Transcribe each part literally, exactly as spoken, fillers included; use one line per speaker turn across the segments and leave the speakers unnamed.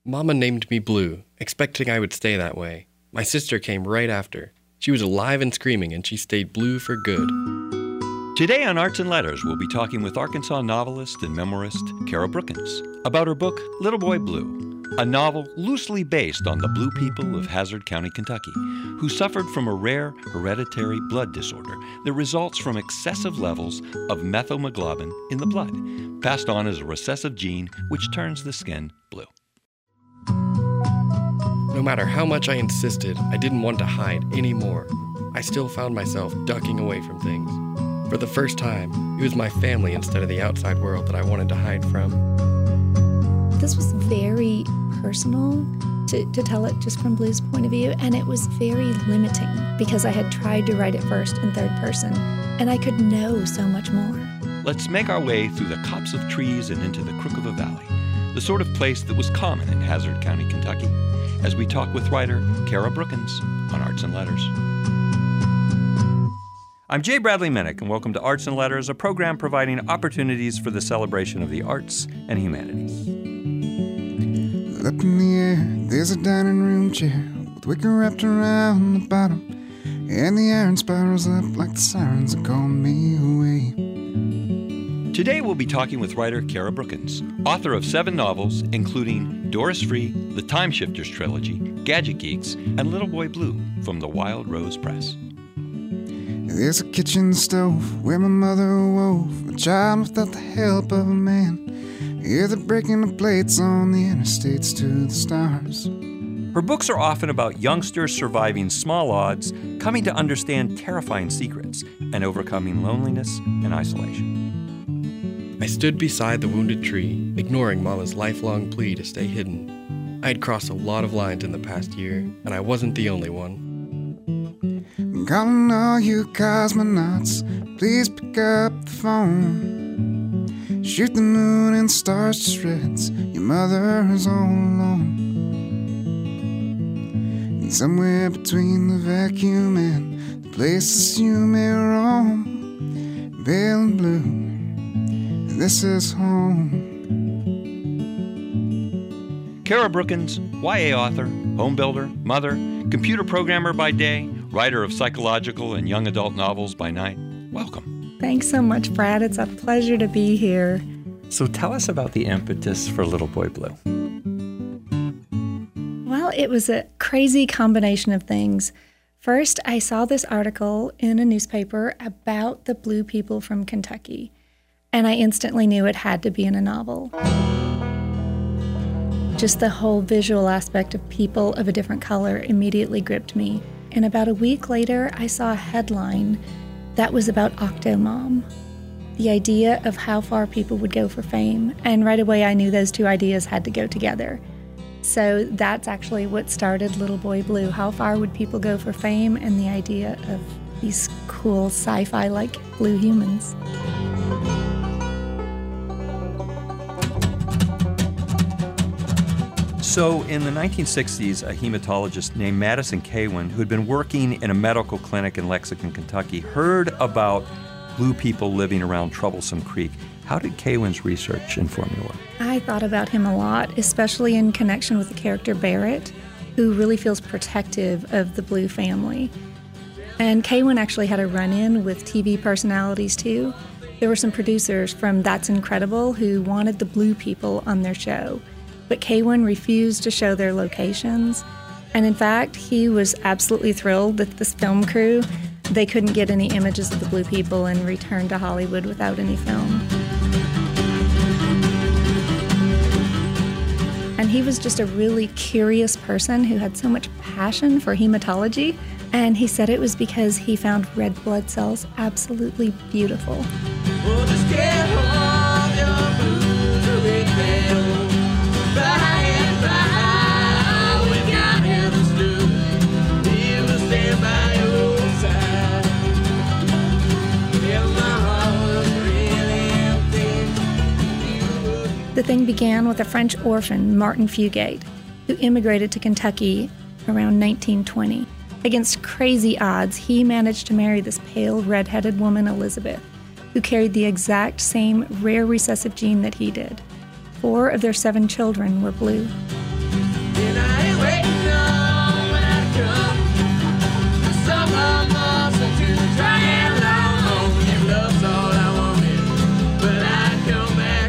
Mama named me Blue, expecting I would stay that way. My sister came right after. She was alive and screaming, and she stayed blue for good.
Today on Arts and Letters, we'll be talking with Arkansas novelist and memoirist Kara Brookins about her book, Little Boy Blue, a novel loosely based on the blue people of Hazard County, Kentucky, who suffered from a rare hereditary blood disorder that results from excessive levels of methylhemoglobin in the blood, passed on as a recessive gene which turns the skin blue.
No matter how much I insisted, I didn't want to hide anymore. I still found myself ducking away from things. For the first time, it was my family instead of the outside world that I wanted to hide from.
This was very personal to, to tell it just from Blue's point of view, and it was very limiting because I had tried to write it first in third person, and I could know so much more.
Let's make our way through the copse of trees and into the crook of a valley, the sort of place that was common in Hazard County, Kentucky, as we talk with writer Kara Brookins on Arts and Letters. I'm Jay Bradley Minnick, and welcome to Arts and Letters, a program providing opportunities for the celebration of the arts and humanities.
Up in the air, there's a dining room chair with wicker wrapped around the bottom, and the iron spirals up like the sirens that call me away.
Today we'll be talking with writer Kara Brookins, author of seven novels, including Doris Free, the Time Shifters trilogy, Gadget Geeks, and Little Boy Blue from the Wild Rose Press.
There's a kitchen stove where my mother wove a child without the help of a man. Hear the breaking of plates on the interstates to the stars.
Her books are often about youngsters surviving small odds, coming to understand terrifying secrets, and overcoming loneliness and isolation.
I stood beside the wounded tree, ignoring Mama's lifelong plea to stay hidden. I had crossed a lot of lines in the past year, and I wasn't the only one.
I'm calling all you cosmonauts, please pick up the phone. Shoot the moon and stars to shreds, your mother is all alone. And somewhere between the vacuum and the places you may roam, pale and blue, this is home.
Kara Brookins, Y A author, home builder, mother, computer programmer by day, writer of psychological and young adult novels by night. Welcome.
Thanks so much, Brad. It's a pleasure to be here.
So tell us about the impetus for Little Boy Blue.
Well, it was a crazy combination of things. First, I saw this article in a newspaper about the blue people from Kentucky, and I instantly knew it had to be in a novel. Just the whole visual aspect of people of a different color immediately gripped me. And about a week later, I saw a headline that was about Octomom, the idea of how far people would go for fame. And right away, I knew those two ideas had to go together. So that's actually what started Little Boy Blue. How far would people go for fame, and the idea of these cool sci-fi-like blue humans.
So in the nineteen sixties, a hematologist named Madison Caywin, who had been working in a medical clinic in Lexington, Kentucky, heard about blue people living around Troublesome Creek. How did Caywin's research inform your work?
I thought about him a lot, especially in connection with the character Barrett, who really feels protective of the Blue family. And Caywin actually had a run-in with T V personalities too. There were some producers from That's Incredible who wanted the Blue people on their show, but Caywin refused to show their locations. And in fact, he was absolutely thrilled that this film crew, they couldn't get any images of the blue people and returned to Hollywood without any film. And he was just a really curious person who had so much passion for hematology. And he said it was because he found red blood cells absolutely beautiful.
Well, just get home, your blues are in bed. By and by, we got him to do. He will stand by your side. If my heart was really empty, you would.
The thing began with a French orphan, Martin Fugate, who immigrated to Kentucky around nineteen twenty. Against crazy odds, he managed to marry this pale, red-headed woman, Elizabeth, who carried the exact same rare recessive gene that he did. Four of their seven children were blue.
And I ain't waiting on when I come. The summer months are too dry and long. If love's all I wanted, but I'd come back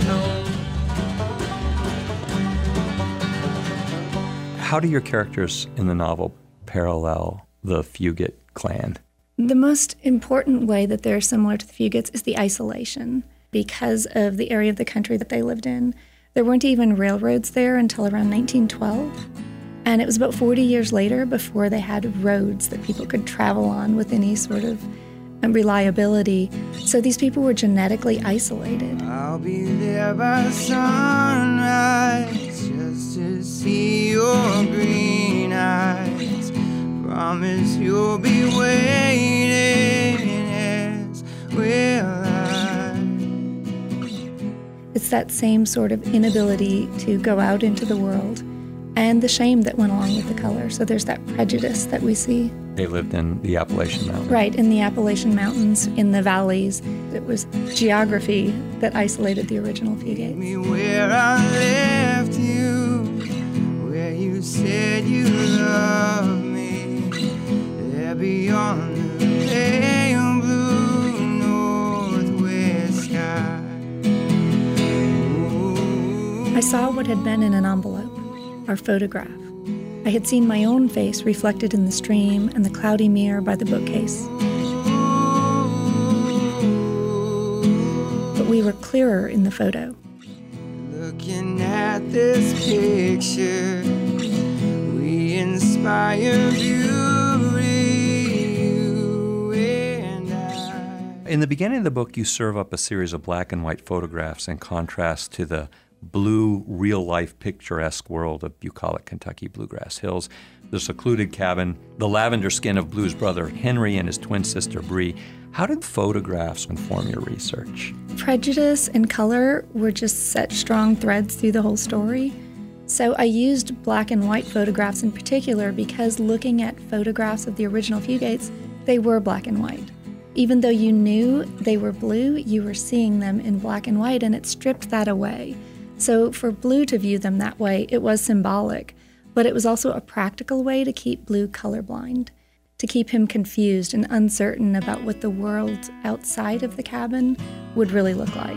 home.
How do your characters in the novel parallel the Fugate clan?
The most important way that they're similar to the Fugates is the isolation. Because of the area of the country that they lived in, there weren't even railroads there until around nineteen twelve. And it was about forty years later before they had roads that people could travel on with any sort of reliability. So these people were genetically isolated.
I'll be there by sunrise just to see your green eyes. Promise you'll be waiting as will I.
It's that same sort of inability to go out into the world and the shame that went along with the color. So there's that prejudice that we see.
They lived in the Appalachian Mountains.
Right, in the Appalachian Mountains, in the valleys. It was geography that isolated the original Fugates.
Me where I left you, where you said you loved me, there beyond the pale blue northwest sky.
I saw what had been in an envelope, our photograph. I had seen my own face reflected in the stream and the cloudy mirror by the bookcase. But we were clearer in the photo.
Looking at this picture, we inspire beauty, you and I.
In the beginning of the book, you serve up a series of black and white photographs in contrast to the blue, real-life, picturesque world of bucolic Kentucky bluegrass hills, the secluded cabin, the lavender skin of Blue's brother Henry and his twin sister Bree. How did photographs inform your research?
Prejudice and color were just such strong threads through the whole story. So I used black and white photographs in particular because looking at photographs of the original Fugates, they were black and white. Even though you knew they were blue, you were seeing them in black and white, and it stripped that away. So for Blue to view them that way, it was symbolic, but it was also a practical way to keep Blue colorblind, to keep him confused and uncertain about what the world outside of the cabin would really look like.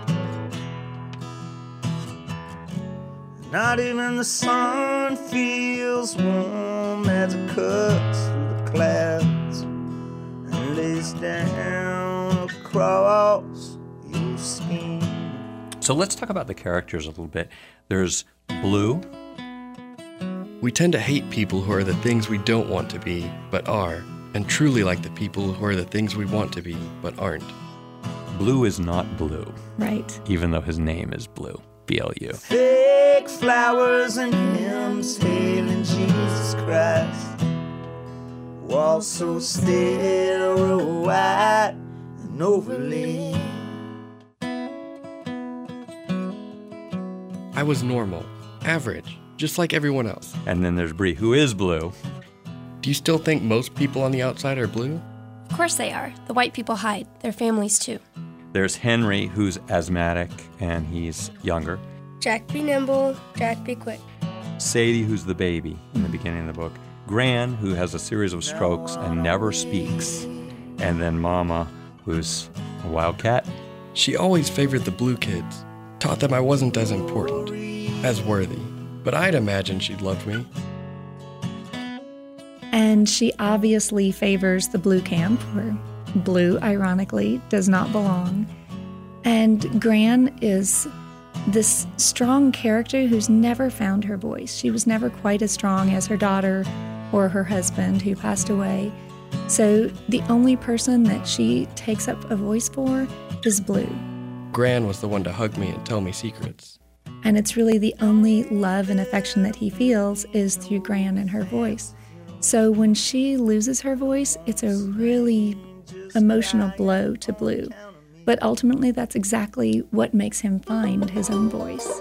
Not even the sun feels warm as it cuts through the clouds and lays down across your skin.
So let's talk about the characters a little bit. There's Blue.
We tend to hate people who are the things we don't want to be, but are, and truly like the people who are the things we want to be, but aren't.
Blue is not blue,
Right.
even though his name is Blue, B L U.
Fake flowers and hymns hailing Jesus Christ. Walls so still, white and overlaid.
I was normal, average, just like everyone else.
And then there's Bree, who is blue.
Do you still think most people on the outside are blue?
Of course they are. The white people hide. Their families too.
There's Henry, who's asthmatic, and he's younger.
Jack be nimble, Jack be quick.
Sadie, who's the baby in the beginning of the book. Gran, who has a series of strokes and never speaks. And then Mama, who's a wildcat.
She always favored the blue kids, taught them I wasn't as important, as worthy. But I'd imagine she'd loved me.
And she obviously favors the Blue camp, where Blue, ironically, does not belong. And Gran is this strong character who's never found her voice. She was never quite as strong as her daughter or her husband, who passed away. So the only person that she takes up a voice for is Blue.
Gran was the one to hug me and tell me secrets.
And it's really the only love and affection that he feels is through Gran and her voice. So when she loses her voice, it's a really emotional blow to Blue. But ultimately, that's exactly what makes him find his own voice.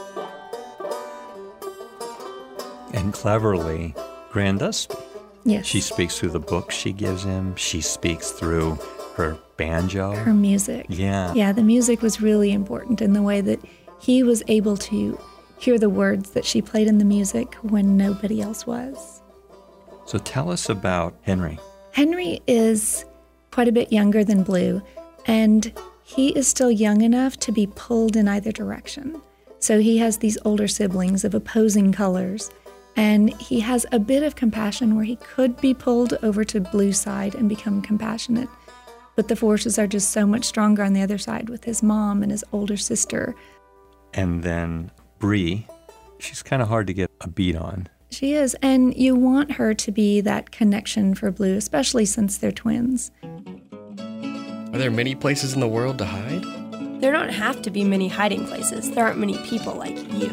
And cleverly, Gran does speak.
Yes.
She speaks through the books she gives him. She speaks through her banjo.
Her music.
Yeah.
Yeah, the music was really important in the way that he was able to hear the words that she played in the music when nobody else was.
So tell us about Henry.
Henry is quite a bit younger than Blue, and he is still young enough to be pulled in either direction. So he has these older siblings of opposing colors, and he has a bit of compassion where he could be pulled over to Blue's side and become compassionate. But the forces are just so much stronger on the other side with his mom and his older sister.
And then Bree, she's kind of hard to get a beat on.
She is, and you want her to be that connection for Blue, especially since they're twins.
Are there many places in the world to hide?
There don't have to be many hiding places. There aren't many people like you.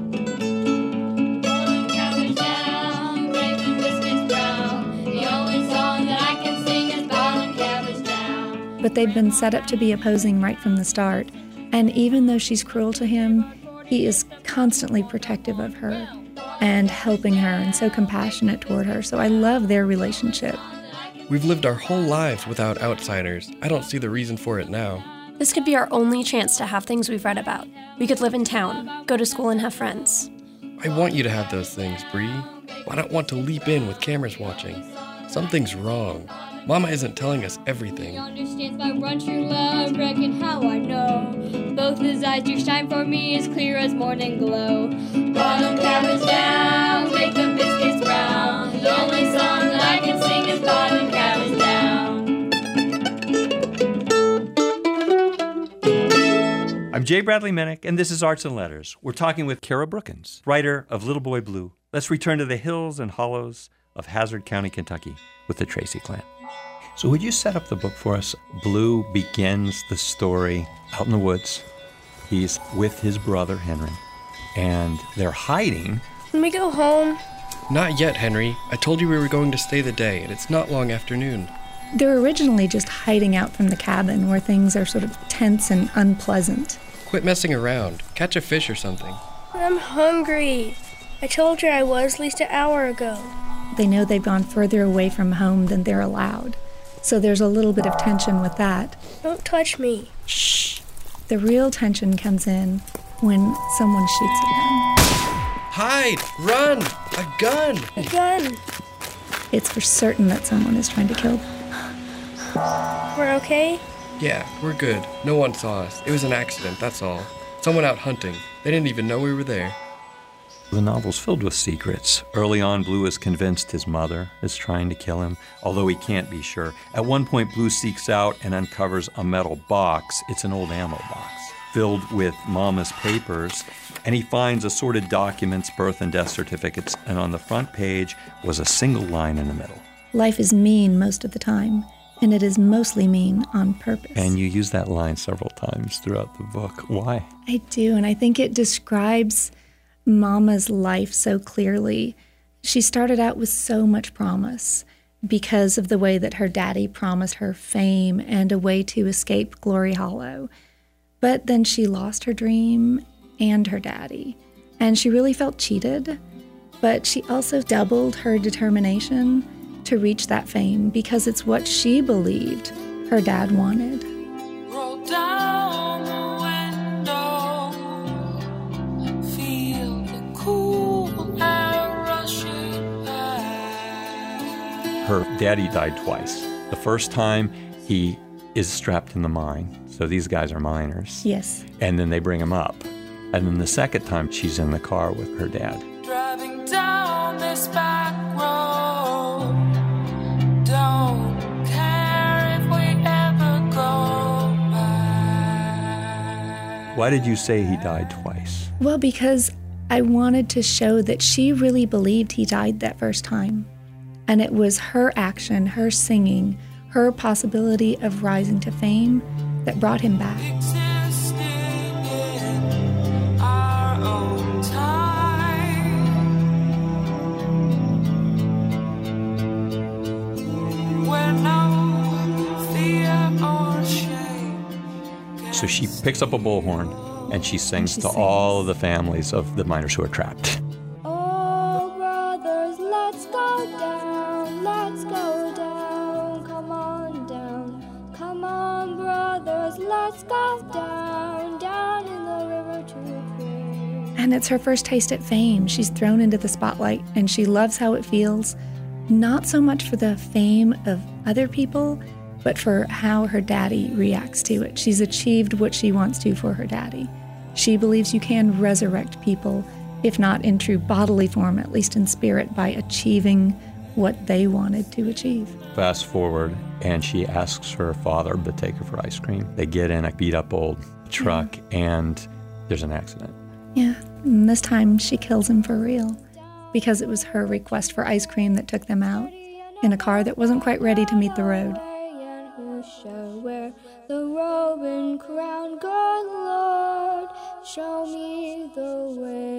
But they've been set up to be opposing right from the start. And even though she's cruel to him, he is constantly protective of her and helping her and so compassionate toward her. So I love their relationship.
We've lived our whole lives without outsiders. I don't see the reason for it now.
This could be our only chance to have things we've read about. We could live in town, go to school, and have friends.
I want you to have those things, Bree. I don't want to leap in with cameras watching. Something's wrong. Mama isn't telling us everything.
He understands my run true love, reckon how I know. Both his eyes do shine for me as clear as morning glow. Bottom cameras down, make the biscuits brown. The only song that I can sing is bottom cameras down.
I'm Jay Bradley Minnick, and this is Arts and Letters. We're talking with Kara Brookins, writer of Little Boy Blue. Let's return to the hills and hollows of Hazard County, Kentucky, with the Tracy clan. So would you set up the book for us? Blue begins the story out in the woods. He's with his brother, Henry, and they're hiding.
Can we go home?
Not yet, Henry. I told you we were going to stay the day, and it's not long afternoon.
They're originally just hiding out from the cabin where things are sort of tense and unpleasant.
Quit messing around. Catch a fish or something.
I'm hungry. I told you I was at least an hour ago.
They know they've gone further away from home than they're allowed. So there's a little bit of tension with that.
Don't touch me.
Shh. The real tension comes in when someone shoots at them.
Hide! Run! A gun!
A gun.
It's for certain that someone is trying to kill them.
We're okay?
Yeah, we're good. No one saw us. It was an accident, that's all. Someone out hunting. They didn't even know we were there.
The novel's filled with secrets. Early on, Blue is convinced his mother is trying to kill him, although he can't be sure. At one point, Blue seeks out and uncovers a metal box. It's an old ammo box filled with Mama's papers, and he finds assorted documents, birth and death certificates, and on the front page was a single line in the middle.
Life is mean most of the time, and it is mostly mean on purpose.
And you use that line several times throughout the book. Why?
I do, and I think it describes Mama's life so clearly. She started out with so much promise because of the way that her daddy promised her fame and a way to escape Glory Hollow. But then she lost her dream and her daddy, and she really felt cheated. But she also doubled her determination to reach that fame because it's what she believed her dad wanted.
Roll down the window, feel the cool air rushing by.
Her daddy died twice. The first time, he is strapped in the mine. So these guys are miners.
Yes.
And then they bring him up. And then the second time, she's in the car with her dad.
Driving down this back road, don't care if we ever go by.
Why did you say he died twice?
Well, because I wanted to show that she really believed he died that first time. And it was her action, her singing, her possibility of rising to fame that brought him back.
Existing in our own time. Where no fear or shame.
So she picks up a bullhorn and she sings
she
to
sings.
all of the families of the miners who are trapped.
Oh, brothers, let's go down, let's go down, come on down, come on, brothers, let's go down, down in the river to pray.
And And it's her first taste at fame. She's thrown into the spotlight, and she loves how it feels, not so much for the fame of other people, but for how her daddy reacts to it. She's achieved what she wants to for her daddy. She believes you can resurrect people, if not in true bodily form, at least in spirit, by achieving what they wanted to achieve.
Fast forward, and she asks her father to take her for ice cream. They get in a beat-up old truck, yeah. and there's an accident.
Yeah, and this time she kills him for real, because it was her request for ice cream that took them out in a car that wasn't quite ready to meet the road.
Who shall wear the robe and crown? God, Lord, show me the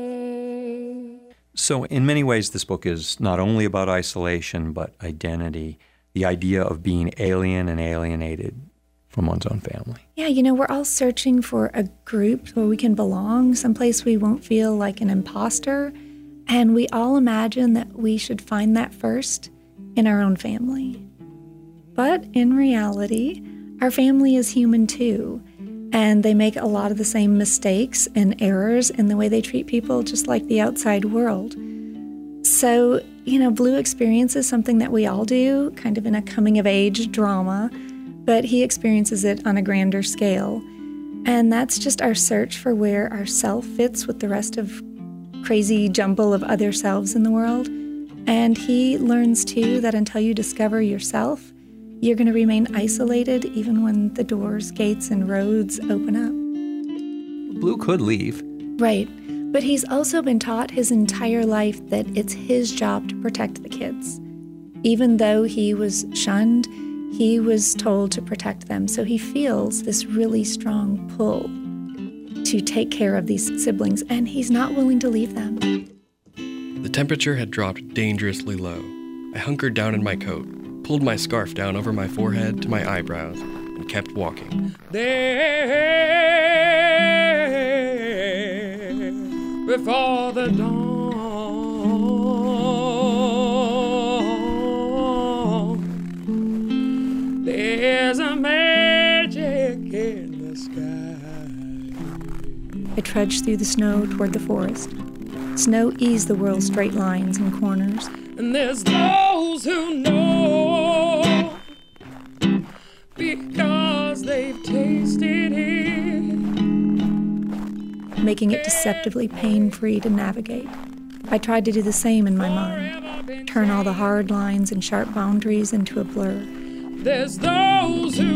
way.
So in many ways, this book is not only about isolation, but identity, the idea of being alien and alienated from one's own family.
Yeah, you know, we're all searching for a group where we can belong, someplace we won't feel like an imposter, and we all imagine that we should find that first in our own family. But in reality, our family is human too, and they make a lot of the same mistakes and errors in the way they treat people, just like the outside world. So, you know, Blue experiences something that we all do, kind of in a coming-of-age drama, but he experiences it on a grander scale. And that's just our search for where our self fits with the rest of crazy jumble of other selves in the world. And he learns, too, that until you discover yourself, you're going to remain isolated even when the doors, gates, and roads open up.
Blue could leave.
Right. But he's also been taught his entire life that it's his job to protect the kids. Even though he was shunned, he was told to protect them. So he feels this really strong pull to take care of these siblings, and he's not willing to leave them.
The temperature had dropped dangerously low. I hunkered down in my coat, pulled my scarf down over my forehead to my eyebrows, and kept walking.
There, before the dawn, there's a magic in the sky.
I trudged through the snow toward the forest. Snow eased the world's straight lines and corners.
And there's those who know because they've tasted it,
making it deceptively pain-free to navigate. I tried to do the same in my mind, turn all the hard lines and sharp boundaries into a blur.
There's those who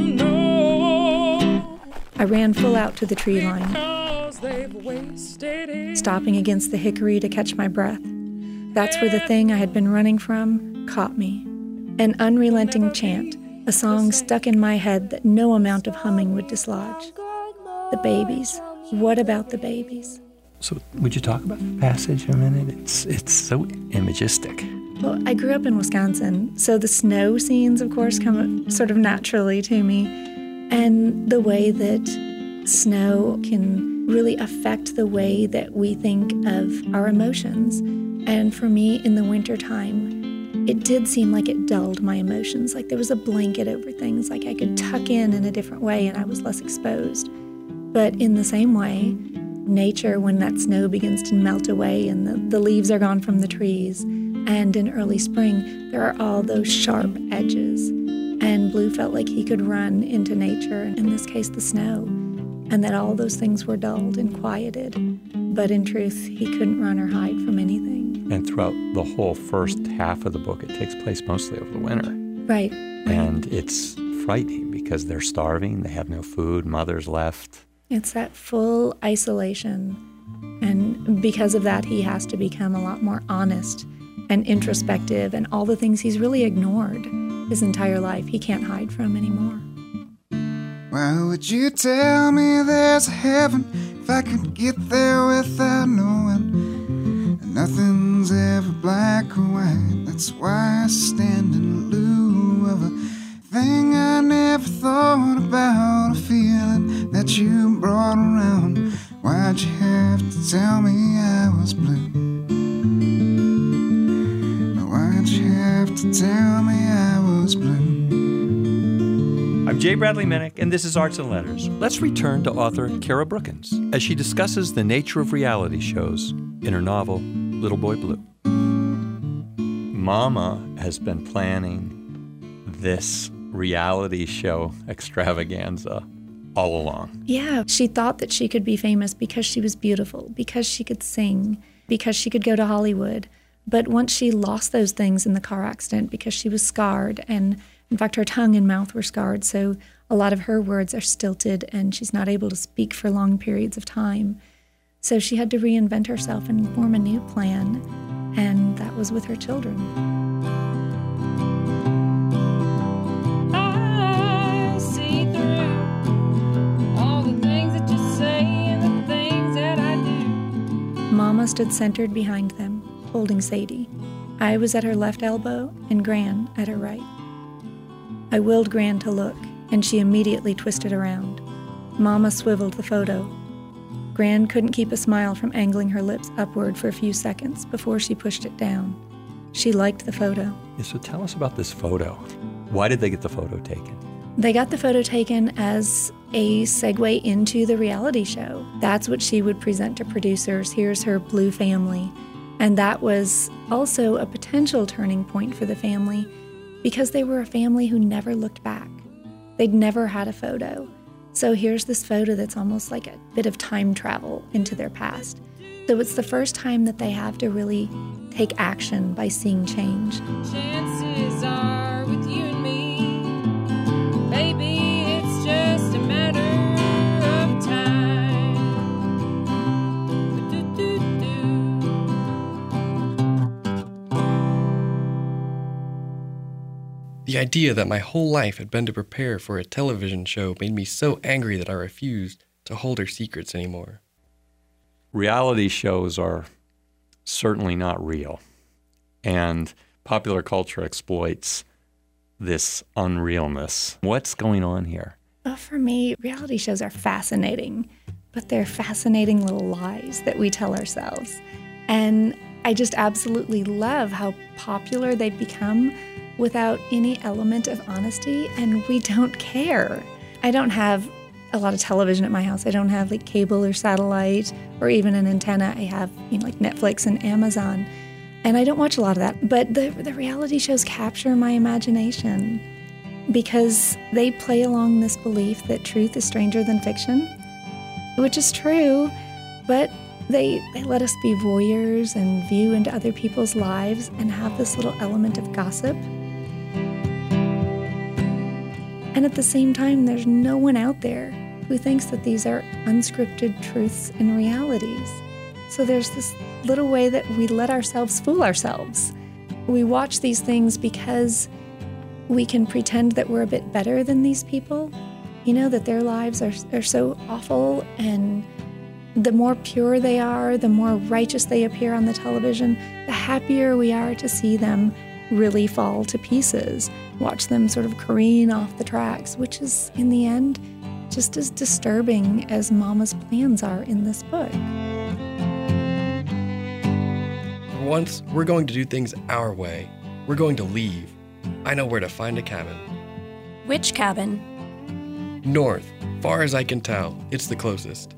know.
I ran full out to the tree line,
they've wasted it.
Stopping against the hickory to catch my breath. That's where the thing I had been running from caught me. An unrelenting chant, a song stuck in my head that no amount of humming would dislodge. The babies. What about the babies?
So would you talk about the passage a minute? It's, it's so imagistic.
Well, I grew up in Wisconsin, so the snow scenes, of course, come sort of naturally to me. And the way that snow can really affect the way that we think of our emotions. And for me, in the wintertime, it did seem like it dulled my emotions, like there was a blanket over things, like I could tuck in in a different way and I was less exposed. But in the same way, nature, when that snow begins to melt away and the, the leaves are gone from the trees, and in early spring, there are all those sharp edges. And Blue felt like he could run into nature, in this case the snow, and that all those things were dulled and quieted. But in truth, he couldn't run or hide from anything.
And throughout the whole first half of the book, it takes place mostly over the winter.
Right.
And it's frightening because they're starving, they have no food, mother's left.
It's that full isolation. And because of that, he has to become a lot more honest and introspective, and all the things he's really ignored his entire life, he can't hide from anymore.
Why would you tell me there's a heaven if I could get there without knowing? And nothing's ever black or white. That's why I stand in lieu of a thing I never thought about, a feeling that you brought around. Why'd you have to tell me I was blue? Why'd you have to tell me I was blue?
I've I'm Jay Bradley Minnick, and this is Arts and Letters. Let's return to author Kara Brookins as she discusses the nature of reality shows in her novel, Little Boy Blue. Mama has been planning this reality show extravaganza all along.
Yeah, she thought that she could be famous because she was beautiful, because she could sing, because she could go to Hollywood. But once she lost those things in the car accident, because she was scarred, and in fact her tongue and mouth were scarred, so a lot of her words are stilted and she's not able to speak for long periods of time. So she had to reinvent herself and form a new plan, and that was with her children.
I see through all the things that you say and the things that I do.
Mama stood centered behind them, holding Sadie. I was at her left elbow and Gran at her right. I willed Gran to look, and she immediately twisted around. Mama swiveled the photo. Gran couldn't keep a smile from angling her lips upward for a few seconds before she pushed it down. She liked the photo.
Yeah, so tell us about this photo. Why did they get the photo taken?
They got the photo taken as a segue into the reality show. That's what she would present to producers. Here's her blue family. And that was also a potential turning point for the family because they were a family who never looked back. They'd never had a photo. So here's this photo that's almost like a bit of time travel into their past. So it's the first time that they have to really take action by seeing change.
Chances are with you and me, baby, it's just a matter of time. Do-do-do-do.
The idea that my whole life had been to prepare for a television show made me so angry that I refused to hold her secrets anymore.
Reality shows are certainly not real, and popular culture exploits this unrealness. What's going on here?
Well, for me, reality shows are fascinating, but they're fascinating little lies that we tell ourselves. And I just absolutely love how popular they've become without any element of honesty, and we don't care. I don't have a lot of television at my house. I don't have like cable or satellite or even an antenna. I have, you know, like Netflix and Amazon, and I don't watch a lot of that. But the, the reality shows capture my imagination because they play along this belief that truth is stranger than fiction, which is true, but they, they let us be voyeurs and view into other people's lives and have this little element of gossip. And at the same time, there's no one out there who thinks that these are unscripted truths and realities. So there's this little way that we let ourselves fool ourselves. We watch these things because we can pretend that we're a bit better than these people, you know, that their lives are, are so awful, and the more pure they are, the more righteous they appear on the television, the happier we are to see them really fall to pieces, watch them sort of careen off the tracks, which is, in the end, just as disturbing as Mama's plans are in this book.
For once, we're going to do things our way. We're going to leave. I know where to find a cabin.
Which cabin?
North, far as I can tell. It's the closest.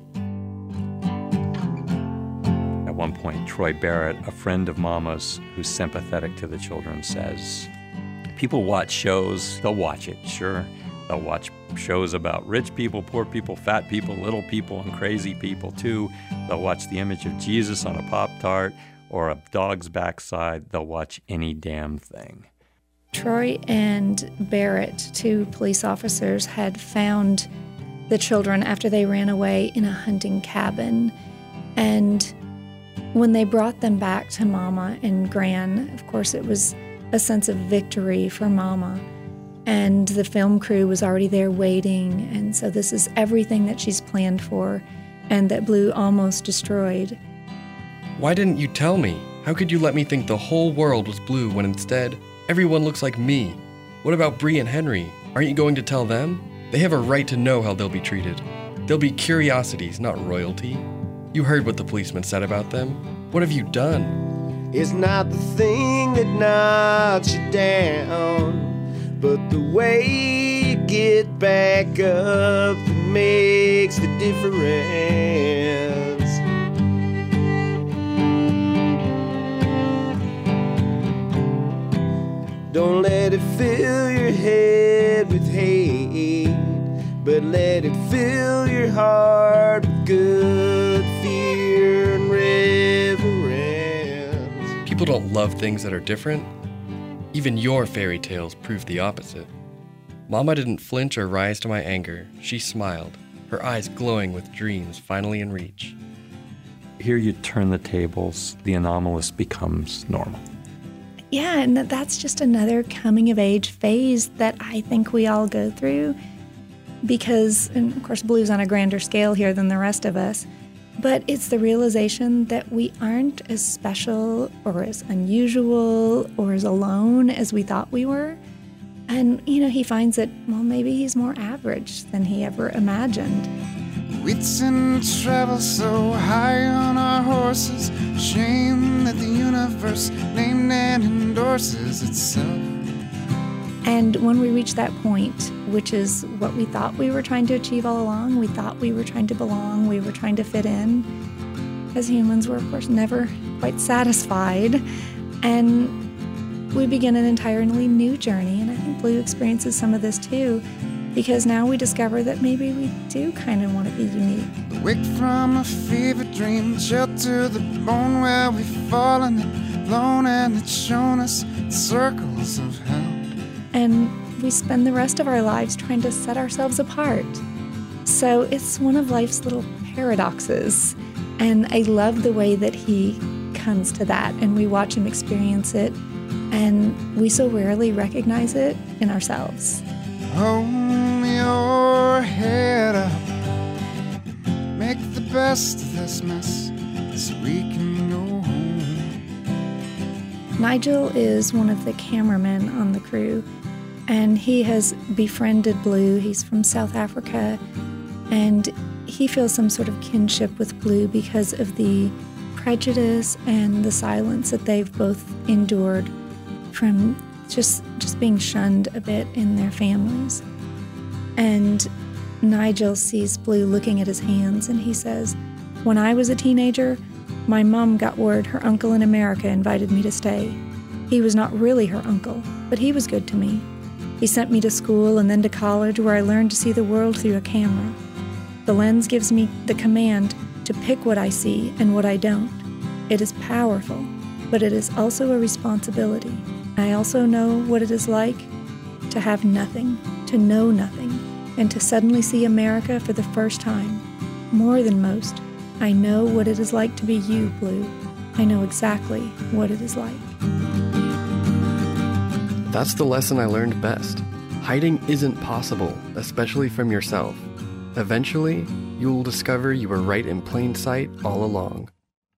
At one point, Troy Barrett, a friend of Mama's who's sympathetic to the children, says, people watch shows, they'll watch it, sure. They'll watch shows about rich people, poor people, fat people, little people, and crazy people, too. They'll watch the image of Jesus on a Pop-Tart or a dog's backside. They'll watch any damn thing.
Troy and Barrett, two police officers, had found the children after they ran away in a hunting cabin. And when they brought them back to Mama and Gran, of course, it was a sense of victory for Mama. And the film crew was already there waiting. And so this is everything that she's planned for and that Blue almost destroyed.
Why didn't you tell me? How could you let me think the whole world was blue when instead everyone looks like me? What about Bree and Henry? Aren't you going to tell them? They have a right to know how they'll be treated. They'll be curiosities, not royalty. You heard what the policeman said about them. What have you done?
It's not the thing that knocks you down, but the way you get back up that makes the difference. Don't let it fill your head with hate, but let it fill your heart with good fear and reverence.
People don't love things that are different. Even your fairy tales prove the opposite. Mama didn't flinch or rise to my anger. She smiled, her eyes glowing with dreams finally in reach.
Here you turn the tables, the anomalous becomes normal.
Yeah, and that- that's just another coming of age phase that I think we all go through because, and of course, Blue's on a grander scale here than the rest of us, but it's the realization that we aren't as special or as unusual or as alone as we thought we were. And, you know, he finds that, well, maybe he's more average than he ever imagined.
We tend to travel so high on our horses. Shame that the universe named and endorses itself.
And when we reach that point, which is what we thought we were trying to achieve all along, we thought we were trying to belong, we were trying to fit in. As humans, we're, of course, never quite satisfied. And we begin an entirely new journey. And I think Blue experiences some of this too, because now we discover that maybe we do kind of want to be unique.
Wake from a fever dream, chill to the bone where we've fallen and blown, and it's shown us circles of hell.
And we spend the rest of our lives trying to set ourselves apart. So it's one of life's little paradoxes. And I love the way that he comes to that, and we watch him experience it, and we so rarely recognize it in ourselves.
Hold your head up, make the best of this mess so we can go home.
Nigel is one of the cameramen on the crew, and he has befriended Blue. He's from South Africa, and he feels some sort of kinship with Blue because of the prejudice and the silence that they've both endured from just just being shunned a bit in their families. And Nigel sees Blue looking at his hands, and he says, "When I was a teenager, my mom got word her uncle in America invited me to stay. He was not really her uncle, but he was good to me. He sent me to school and then to college, where I learned to see the world through a camera. The lens gives me the command to pick what I see and what I don't. It is powerful, but it is also a responsibility. I also know what it is like to have nothing, to know nothing, and to suddenly see America for the first time. More than most, I know what it is like to be you, Blue. I know exactly what it is like."
That's the lesson I learned best. Hiding isn't possible, especially from yourself. Eventually, you will discover you were right in plain sight all along.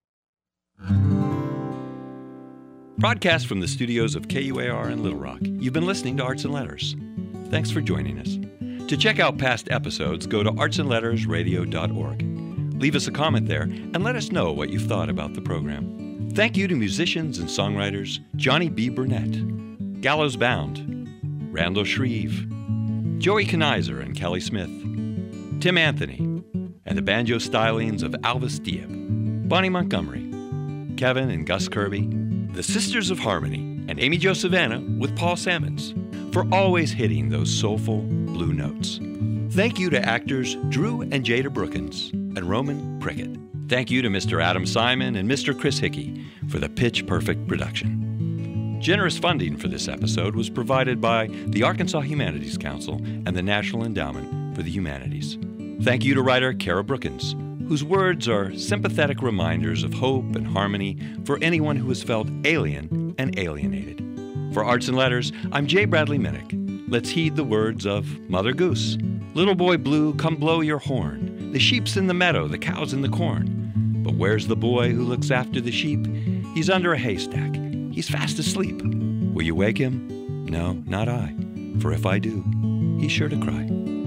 Broadcast from the studios of K U A R in Little Rock, you've been listening to Arts and Letters. Thanks for joining us. To check out past episodes, go to arts and letters radio dot org. Leave us a comment there and let us know what you've thought about the program. Thank you to musicians and songwriters Johnny B. Burnett, Gallows Bound, Randall Shreve, Joey Kenizer and Kelly Smith, Tim Anthony, and the banjo stylings of Alvis Diab, Bonnie Montgomery, Kevin and Gus Kirby, the Sisters of Harmony, and Amy Jo Savannah with Paul Sammons for always hitting those soulful blue notes. Thank you to actors Drew and Jada Brookins and Roman Prickett. Thank you to Mister Adam Simon and Mister Chris Hickey for the pitch-perfect production. Generous funding for this episode was provided by the Arkansas Humanities Council and the National Endowment for the Humanities. Thank you to writer Kara Brookins, whose words are sympathetic reminders of hope and harmony for anyone who has felt alien and alienated. For Arts and Letters, I'm Jay Bradley Minnick. Let's heed the words of Mother Goose. Little boy blue, come blow your horn. The sheep's in the meadow, the cow's in the corn. But where's the boy who looks after the sheep? He's under a haystack. He's fast asleep. Will you wake him? No, not I. For if I do, he's sure to cry.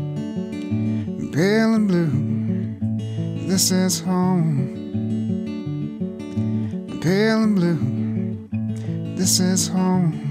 Pale and blue, this is home. Pale and blue, this is home.